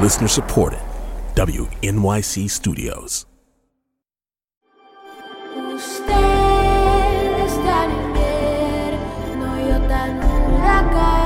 Listener supported. WNYC Studios. Ustedes tan invierno, yo tan huracán.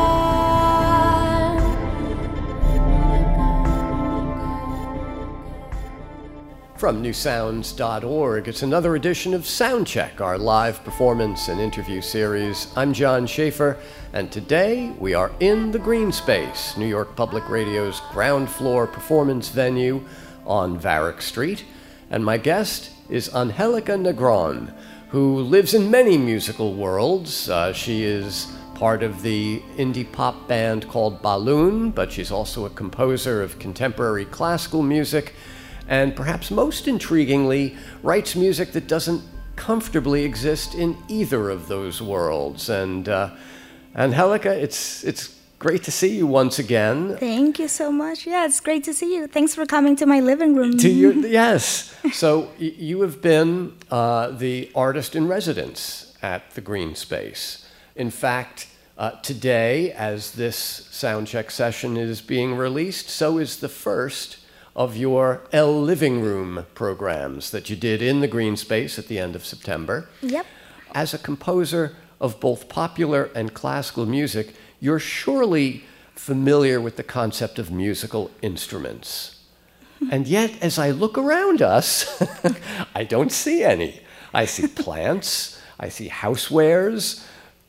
From newsounds.org, it's another edition of Soundcheck, our live performance and interview series. I'm John Schaefer, and today we are in the Green Space, New York Public Radio's ground floor performance venue on Varick Street. And my guest is Angelica Negron, who lives in many musical worlds. She is part of the indie pop band called Balloon, but she's also a composer of contemporary classical music, and perhaps most intriguingly, writes music that doesn't comfortably exist in either of those worlds. And Angelica, it's great to see you once again. Thank you so much. Yeah, it's great to see you. Thanks for coming to my living room. Yes. So you have been the artist in residence at the Green Space. In fact, today, as this soundcheck session is being released, so is the first of your L Living Room programs that you did in the Green Space at the end of September. Yep. As a composer of both popular and classical music, you're surely familiar with the concept of musical instruments. And yet, as I look around us, I don't see any. I see plants, I see housewares,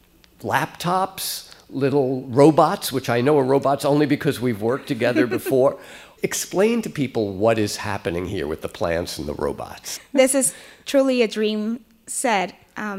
laptops, little robots, which I know are robots only because we've worked together before. Explain to people what is happening here with the plants and the robots. This is truly a dream set.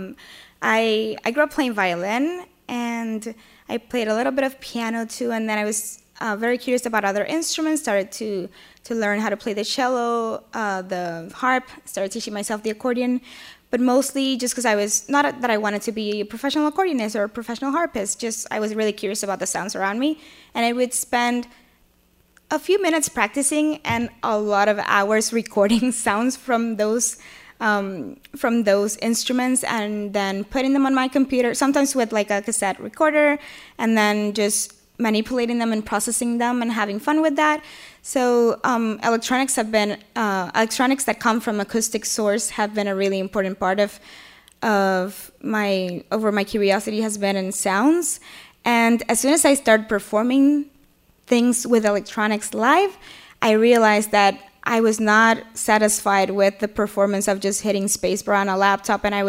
I grew up playing violin, and I played a little bit of piano too, and then I was very curious about other instruments, started to learn how to play the cello, the harp, started teaching myself the accordion, but mostly just because I was, not that I wanted to be a professional accordionist or a professional harpist, just I was really curious about the sounds around me, and I would spend a few minutes practicing and a lot of hours recording sounds from those instruments, and then putting them on my computer, sometimes with like a cassette recorder, and then just manipulating them and processing them and having fun with that. So electronics that come from acoustic source have been a really important part of my curiosity has been in sounds. And as soon as I started performing things with electronics live, I realized that I was not satisfied with the performance of just hitting spacebar on a laptop, and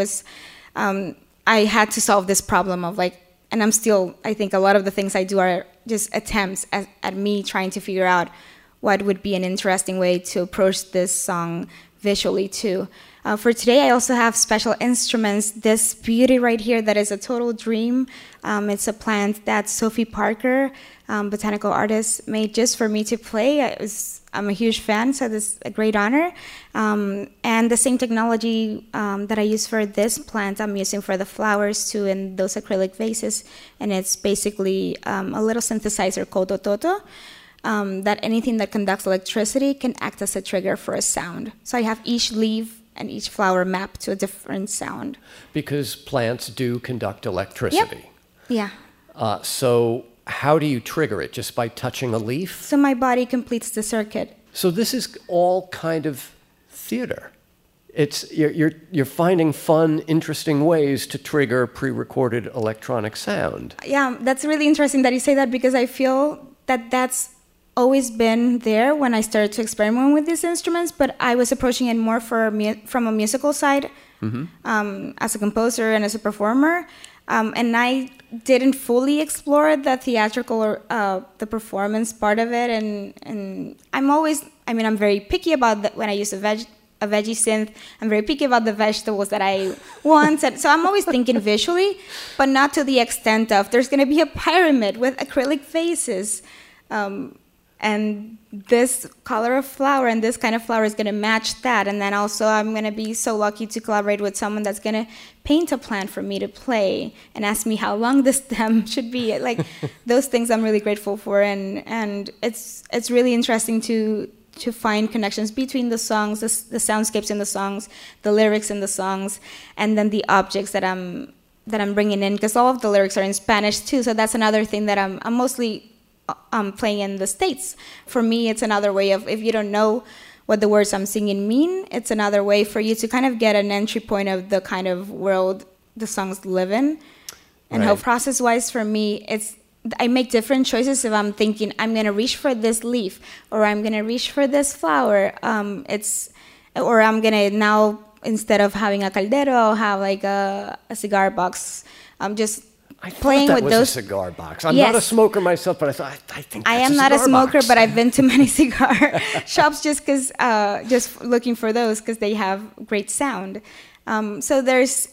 I had to solve this problem of and I think a lot of the things I do are just attempts at me trying to figure out what would be an interesting way to approach this song visually too. For today, I also have special instruments. This beauty right here that is a total dream. It's a plant that Sophie Parker, botanical artist, made just for me to play. I'm a huge fan, so this is a great honor. And the same technology that I use for this plant, I'm using for the flowers too in those acrylic vases. And it's basically a little synthesizer called Ototo. That anything that conducts electricity can act as a trigger for a sound. So I have each leaf and each flower mapped to a different sound. Because plants do conduct electricity. Yep. Yeah. So how do you trigger it? Just by touching a leaf? So my body completes the circuit. So this is all kind of theater. It's you're finding fun, interesting ways to trigger pre-recorded electronic sound. Yeah, that's really interesting that you say that, because I feel that that's always been there when I started to experiment with these instruments, but I was approaching it more from a musical side, as a composer and as a performer, and I didn't fully explore the theatrical or the performance part of it, and I'm very picky about that when I use a veggie synth. I'm very picky about the vegetables that I want, and so I'm always thinking visually, but not to the extent of there's going to be a pyramid with acrylic vases. And this color of flower and this kind of flower is going to match that. And then also I'm going to be so lucky to collaborate with someone that's going to paint a plant for me to play and ask me how long the stem should be. Those things I'm really grateful for. And it's really interesting to find connections between the songs, the soundscapes in the songs, the lyrics in the songs, and then the objects that I'm bringing in, because all of the lyrics are in Spanish too. So that's another thing that I'm mostly playing in the States. For me, it's another way of, if you don't know what the words I'm singing mean, it's another way for you to kind of get an entry point of the kind of world the songs live in. And how process-wise for me, I make different choices if I'm thinking I'm going to reach for this leaf or I'm going to reach for this flower. Or I'm going to now, instead of having a caldero, I'll have like a cigar box. I'm just playing with those. A cigar box. I'm not a smoker myself, but I think that's I am not a smoker, but I've been to many cigar shops just looking for those because they have great sound. So there's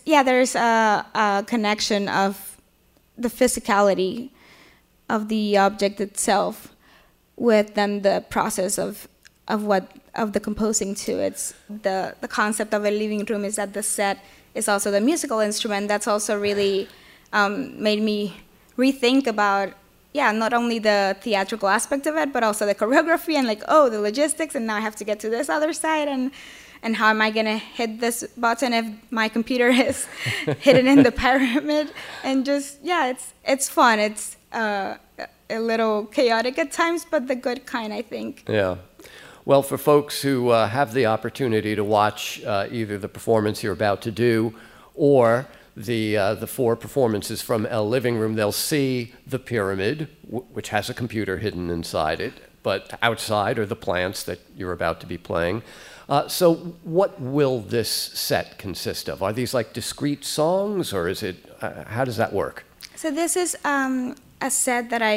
a connection of the physicality of the object itself with then the process of the composing too. It's the concept of a living room is that the set is also the musical instrument. That's also really made me rethink about not only the theatrical aspect of it, but also the choreography and the logistics, and now I have to get to this other side, and how am I gonna hit this button if my computer is hidden in the pyramid? And just it's fun. It's a little chaotic at times, but the good kind, I think. Yeah. Well, for folks who have the opportunity to watch either the performance you're about to do or the 4 performances from El Living Room, they'll see the pyramid, which has a computer hidden inside it, but outside are the plants that you're about to be playing. So what will this set consist of? Are these like discrete songs, or is it, how does that work? So this is a set that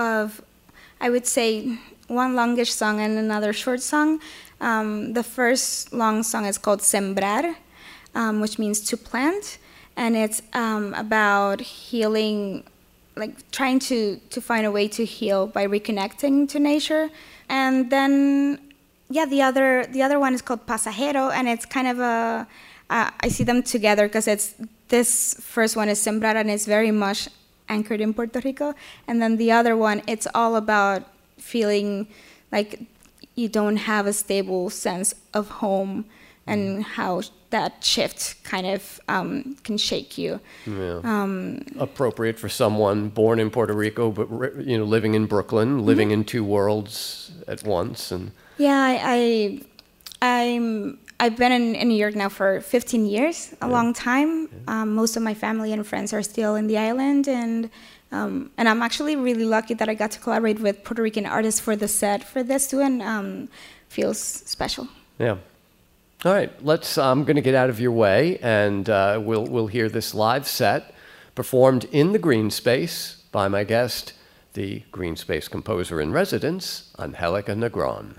I would say one longish song and another short song. The first long song is called Sembrar, which means to plant. And it's about healing, trying to find a way to heal by reconnecting to nature. And then, the other one is called Pasajero, and it's kind of I see them together because this first one is Sembrar, and it's very much anchored in Puerto Rico. And then the other one, it's all about feeling like you don't have a stable sense of home and how that shift kind of can shake you. Yeah. Appropriate for someone born in Puerto Rico, but living in Brooklyn, living in 2 worlds at once. And I've been in New York now for 15 years, a long time. Most of my family and friends are still in the island, and I'm actually really lucky that I got to collaborate with Puerto Rican artists for the set for this too, and feels special. Yeah. All right, I'm going to get out of your way, and we'll hear this live set performed in the Green Space by my guest, the Green Space composer in residence, Angelica Negron.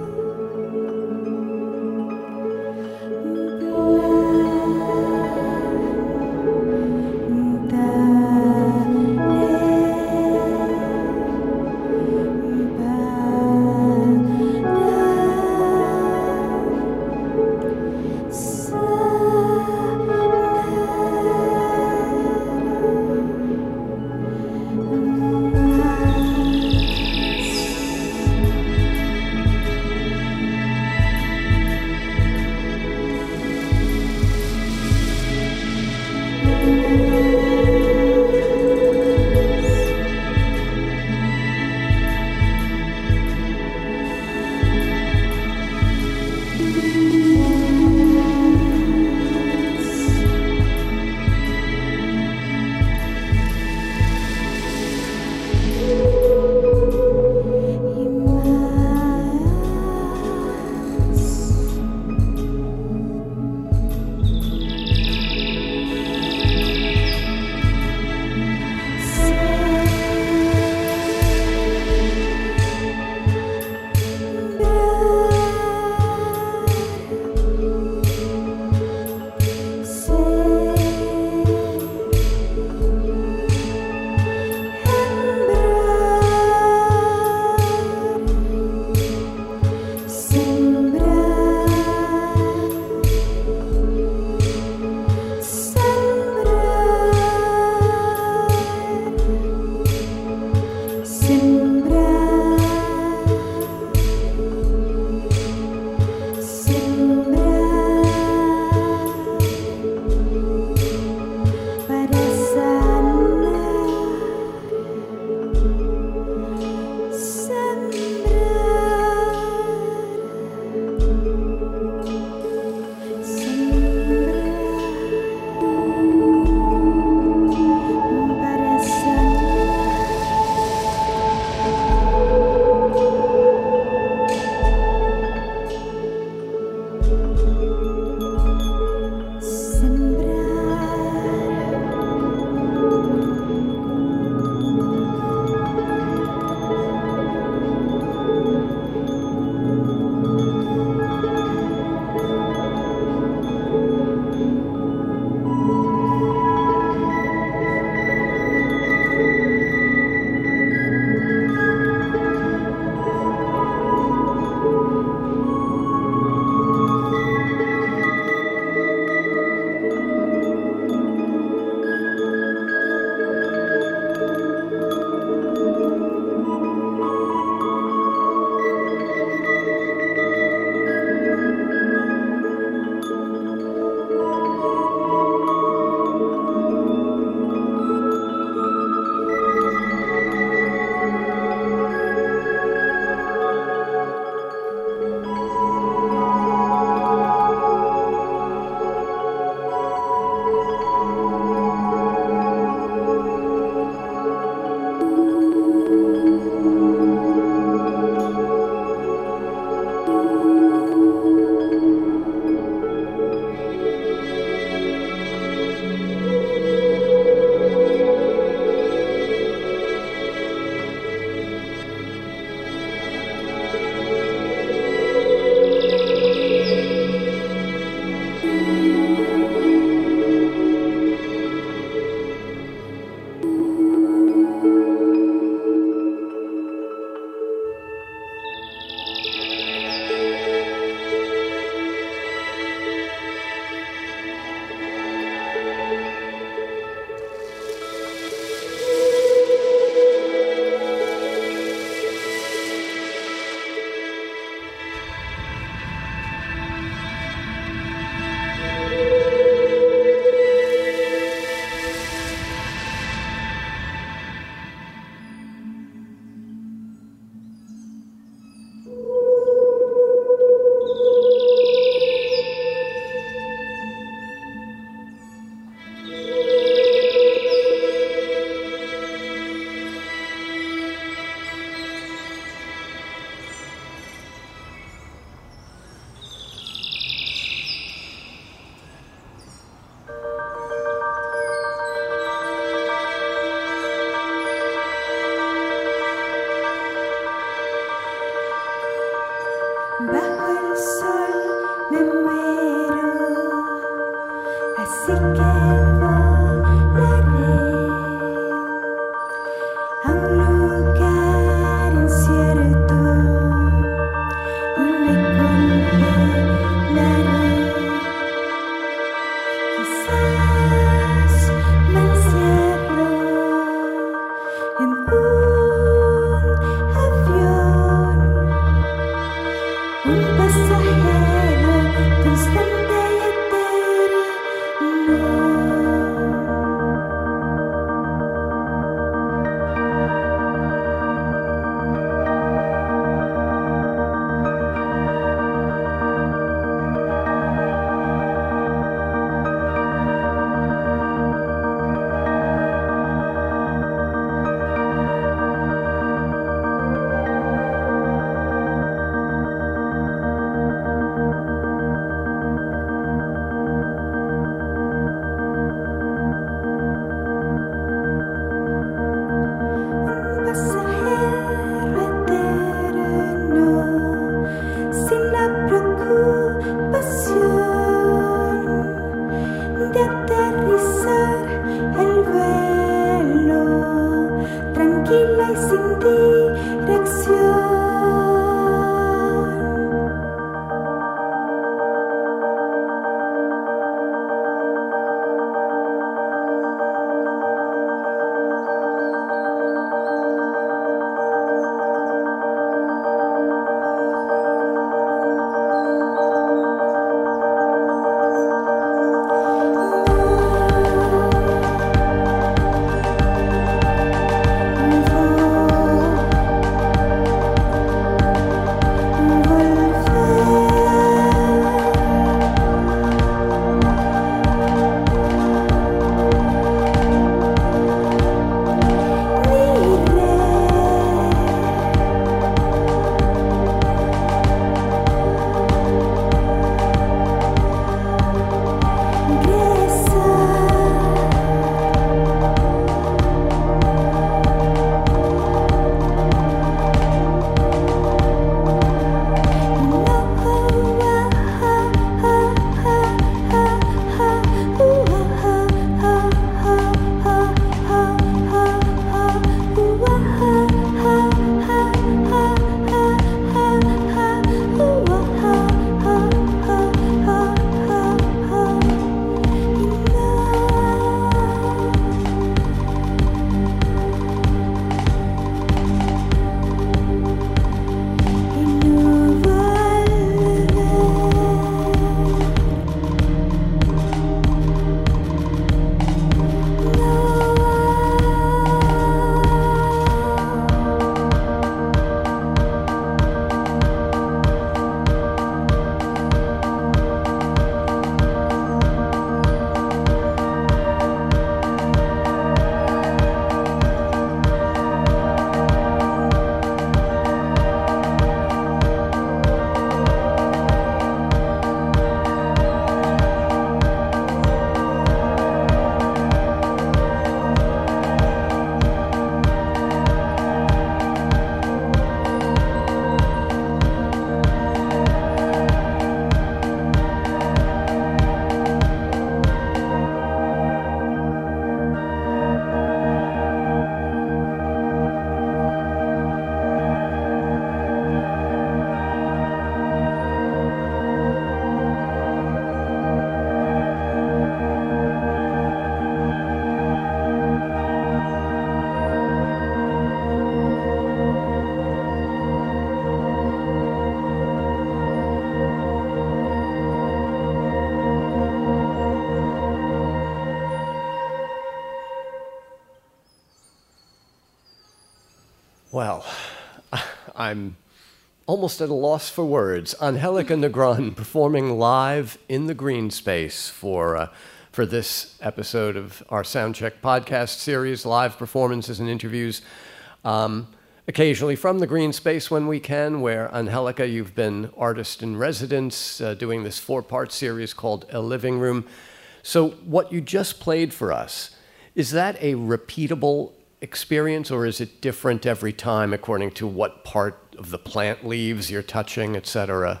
Well, I'm almost at a loss for words. Angelica Negron performing live in the green space for this episode of our Soundcheck podcast series, live performances and interviews, occasionally from the green space when we can, where, Angelica, you've been artist in residence, doing this 4-part series called A Living Room. So what you just played for us, is that a repeatable experience, or is it different every time according to what part of the plant leaves you're touching, etc.?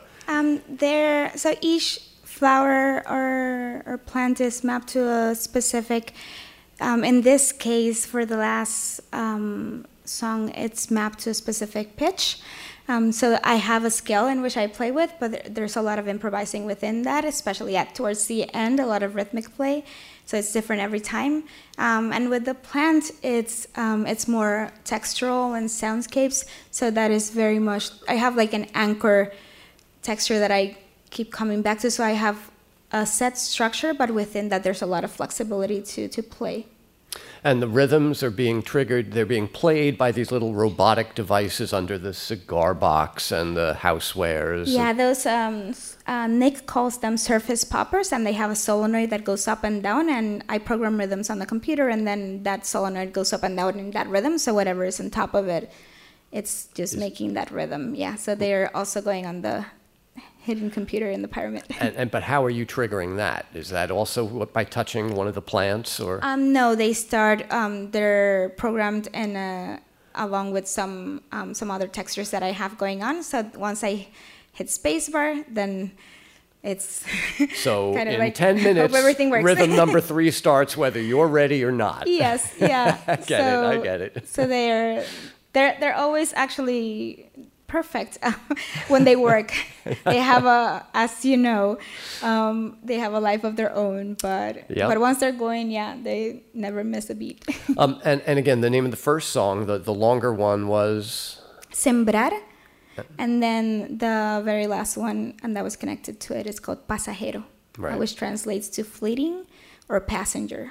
So each flower or plant is mapped to a specific, in this case, for the last song, it's mapped to a specific pitch. So I have a scale in which I play with, but there's a lot of improvising within that, especially towards the end, a lot of rhythmic play. So it's different every time. And with the plant, it's more textural and soundscapes. So that is very much, I have like an anchor texture that I keep coming back to. So I have a set structure, but within that there's a lot of flexibility to play. And the rhythms are being triggered, they're being played by these little robotic devices under the cigar box and the housewares. Yeah, those, Nick calls them surface poppers, and they have a solenoid that goes up and down, and I program rhythms on the computer, and then that solenoid goes up and down in that rhythm, so whatever is on top of it, it's just making that rhythm. Yeah, so they're also going on the hidden computer in the pyramid. But how are you triggering that? Is that also by touching one of the plants, or? No, they start. They're programmed along with some other textures that I have going on. So once I hit spacebar, then it's so kind of in like 10 minutes. Hope everything works. Rhythm number 3 starts whether you're ready or not. Yes, yeah. I get it. So they're always actually perfect when they work. They have as you know, they have a life of their own, but once they're going, they never miss a beat. And again, the name of the first song, the longer one was Sembrar, and then the very last one, and that was connected to it, is called Pasajero, right, which translates to fleeting or passenger.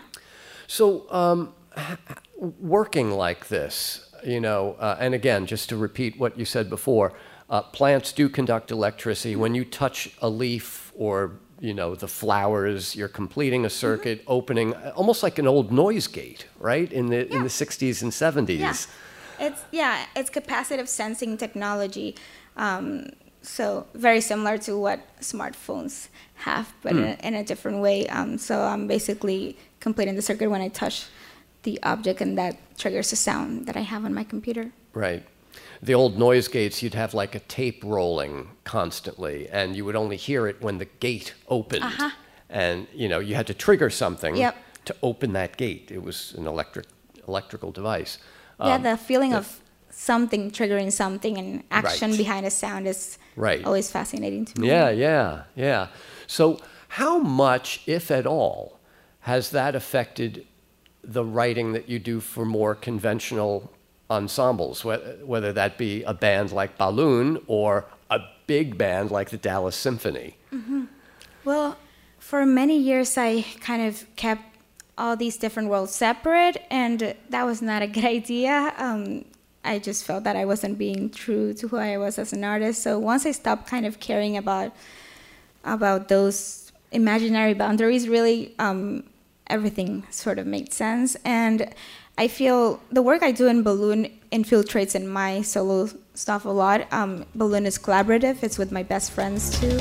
So working like this, and again, just to repeat what you said before, plants do conduct electricity. When you touch a leaf or, the flowers, you're completing a circuit, opening, almost like an old noise gate, right? In the 60s and 70s. Yeah. It's capacitive sensing technology. So very similar to what smartphones have, but in a different way. So I'm basically completing the circuit when I touch the object, and that triggers a sound that I have on my computer. Right. The old noise gates, you'd have like a tape rolling constantly, and you would only hear it when the gate opened. And, you had to trigger something to open that gate. It was an electrical device. The feeling of something triggering something and action behind a sound is always fascinating to me. Yeah. So how much, if at all, has that affected the writing that you do for more conventional ensembles, whether that be a band like Balloon or a big band like the Dallas Symphony? Mm-hmm. Well, for many years I kind of kept all these different worlds separate, and that was not a good idea. I just felt that I wasn't being true to who I was as an artist. So once I stopped kind of caring about those imaginary boundaries, really, everything sort of made sense. And I feel the work I do in Balloon infiltrates in my solo stuff a lot. Balloon is collaborative. It's with my best friends too.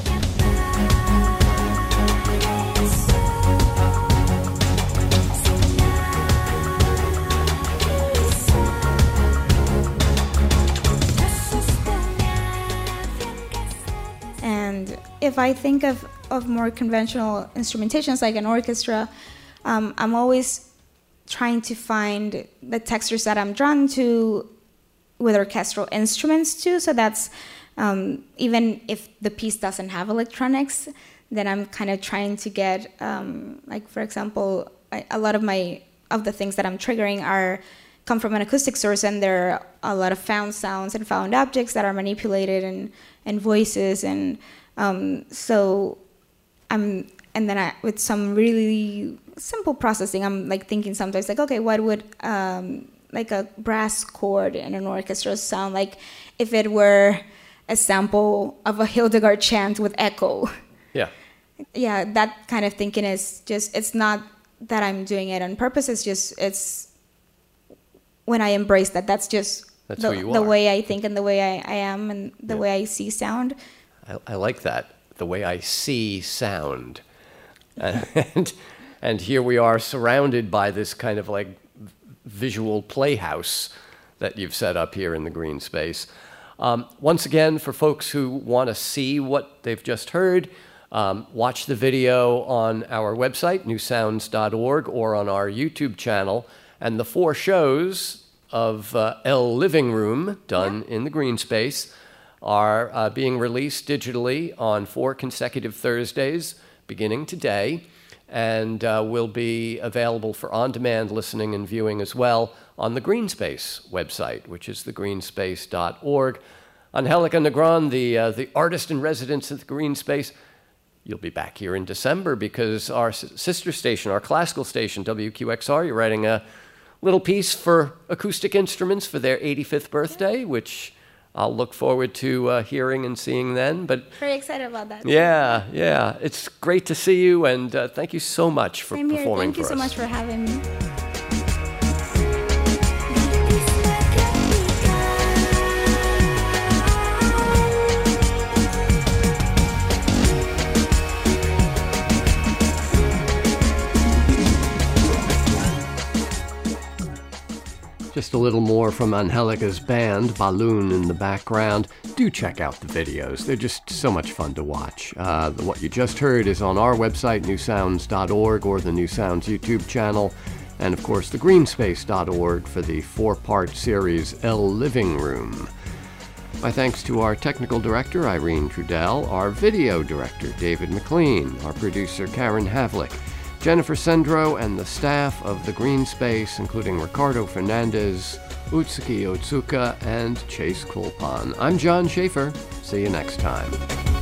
And if I think of more conventional instrumentations like an orchestra, I'm always trying to find the textures that I'm drawn to with orchestral instruments too. So that's even if the piece doesn't have electronics, then I'm kind of trying to get, like for example, a lot of the things that I'm triggering come from an acoustic source, and there are a lot of found sounds and found objects that are manipulated and voices, and and then with some really simple processing, I'm like thinking sometimes like, okay, what would like a brass chord in an orchestra sound like if it were a sample of a Hildegard chant with echo. Yeah. Yeah, that kind of thinking is just, it's not that I'm doing it on purpose, it's when I embrace that, that's just the way I think and the way I am and the way I see sound. I like that, the way I see sound. And here we are surrounded by this kind of like visual playhouse that you've set up here in the green space. Once again, for folks who want to see what they've just heard, watch the video on our website, newsounds.org, or on our YouTube channel. And the 4 shows of El Living Room, done in the green space, are being released digitally on 4 consecutive Thursdays, beginning today, and will be available for on-demand listening and viewing as well on the Greenspace website, which is thegreenspace.org. Angelica Negron, the artist in residence at the Greenspace, you'll be back here in December because our sister station, our classical station, WQXR, you're writing a little piece for acoustic instruments for their 85th birthday, which I'll look forward to hearing and seeing then. But very excited about that. Yeah. It's great to see you, and thank you so much for performing for us. Thank you so much for having me. Just a little more from Angelica's band, Balloon in the background. Do check out the videos. They're just so much fun to watch. What you just heard is on our website, newsounds.org, or the New Sounds YouTube channel, and of course thegreenspace.org for the 4-part series El Living Room. My thanks to our technical director, Irene Trudell, our video director, David McLean, our producer, Karen Havlick, Jennifer Sendro, and the staff of the Green Space, including Ricardo Fernandez, Utsuki Otsuka, and Chase Kulpan. I'm John Schaefer. See you next time.